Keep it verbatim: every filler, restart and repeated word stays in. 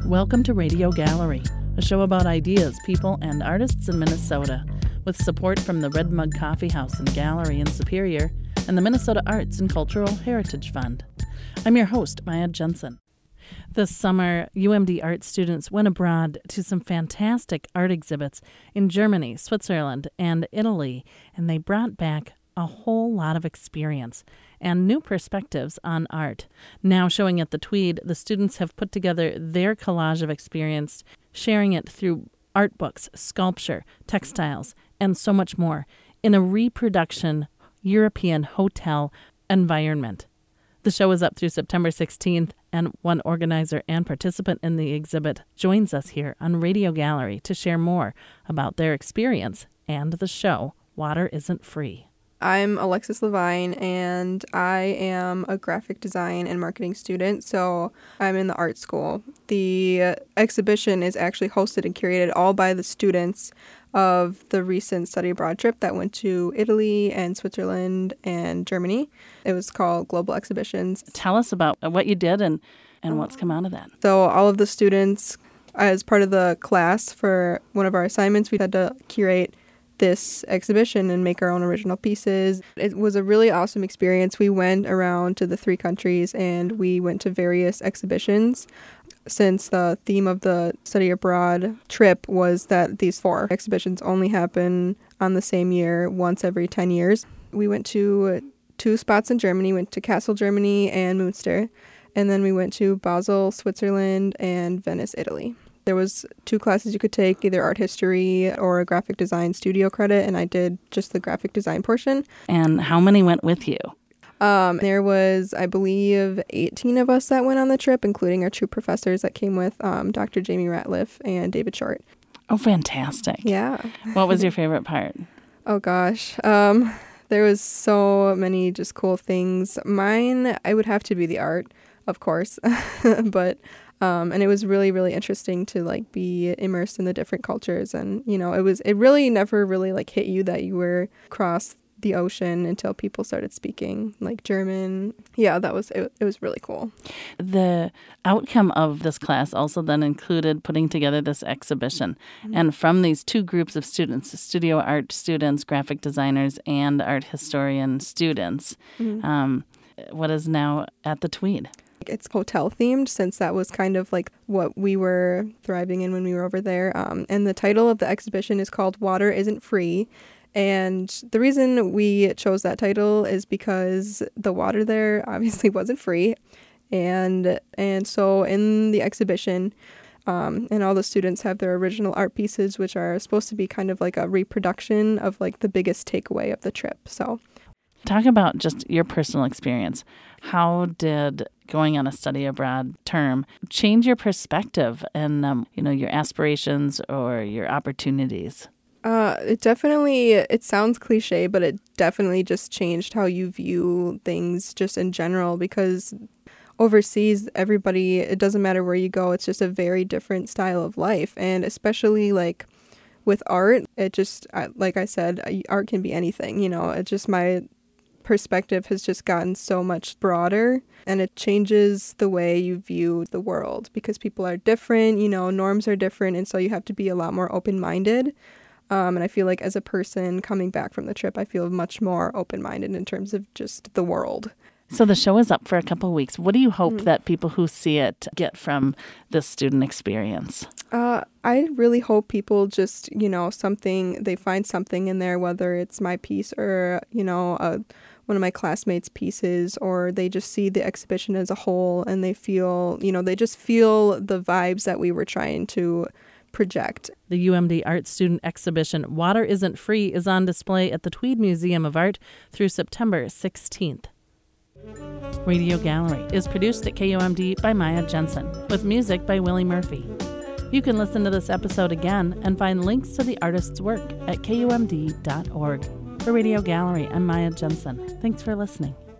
Welcome to Radio Gallery, a show about ideas, people, and artists in Minnesota, with support from the Red Mug Coffee House and Gallery in Superior and the Minnesota Arts and Cultural Heritage Fund. I'm your host, Maya Jensen. This summer, U M D art students went abroad to some fantastic art exhibits in Germany, Switzerland, and Italy, and they brought back a whole lot of experience and new perspectives on art. Now showing at the Tweed, the students have put together their collage of experience, sharing it through art books, sculpture, textiles, and so much more in a reproduction European hotel environment. The show is up through September sixteenth, and one organizer and participant in the exhibit joins us here on Radio Gallery to share more about their experience and the show, Water Isn't Free. I'm Alexis Levine, and I am a graphic design and marketing student, so I'm in the art school. The exhibition is actually hosted and curated all by the students of the recent study abroad trip that went to Italy and Switzerland and Germany. It was called Global Exhibitions. Tell us about what you did and, and what's come out of that. So all of the students, as part of the class for one of our assignments, we had to curate this exhibition and make our own original pieces. It was a really awesome experience. We went around to the three countries and we went to various exhibitions. Since the theme of the study abroad trip was that these four exhibitions only happen on the same year, once every ten years. We went to two spots in Germany, went to Kassel, Germany and Münster, and then we went to Basel, Switzerland and Venice, Italy. There was two classes you could take, either art history or a graphic design studio credit, and I did just the graphic design portion. And how many went with you? Um, there was, I believe, eighteen of us that went on the trip, including our two professors that came with, um, Doctor Jamie Ratliff and David Short. Oh, fantastic. Yeah. What was your favorite part? Oh, gosh. Um, there was so many just cool things. Mine, I would have to be the art, of course, but... Um, and it was really, really interesting to like be immersed in the different cultures. And, you know, it was, it really never really like hit you that you were across the ocean until people started speaking like German. Yeah, that was, it, it was really cool. The outcome of this class also then included putting together this exhibition. Mm-hmm. And from these two groups of students, studio art students, graphic designers, and art historian students, mm-hmm. um, what is now at the Tweed? It's hotel themed, since that was kind of like what we were thriving in when we were over there. Um, and the title of the exhibition is called Water Isn't Free. And the reason we chose that title is because the water there obviously wasn't free. And and so in the exhibition, um, and all the students have their original art pieces, which are supposed to be kind of like a reproduction of like the biggest takeaway of the trip. So talk about just your personal experience. How did going on a study abroad term change your perspective and, um, you know, your aspirations or your opportunities? Uh, it definitely, it sounds cliche, but it definitely just changed how you view things just in general, because overseas, everybody, it doesn't matter where you go, it's just a very different style of life. And especially like with art, it just, like I said, art can be anything, you know, it's just my perspective has just gotten so much broader, and it changes the way you view the world because people are different, you know, norms are different, and so you have to be a lot more open-minded. Um, and I feel like as a person coming back from the trip, I feel much more open-minded in terms of just the world. So the show is up for a couple of weeks. What do you hope mm-hmm. that people who see it get from this student experience? Uh, I really hope people just, you know, something, they find something in there, whether it's my piece or, you know, a one of my classmates' pieces, or they just see the exhibition as a whole and they feel, you know, they just feel the vibes that we were trying to project. The U M D Art Student Exhibition, Water Isn't Free, is on display at the Tweed Museum of Art through September sixteenth. Radio Gallery is produced at K U M D by Maya Jensen, with music by Willie Murphy. You can listen to this episode again and find links to the artist's work at K U M D dot org. For Radio Gallery, I'm Maya Jensen. Thanks for listening.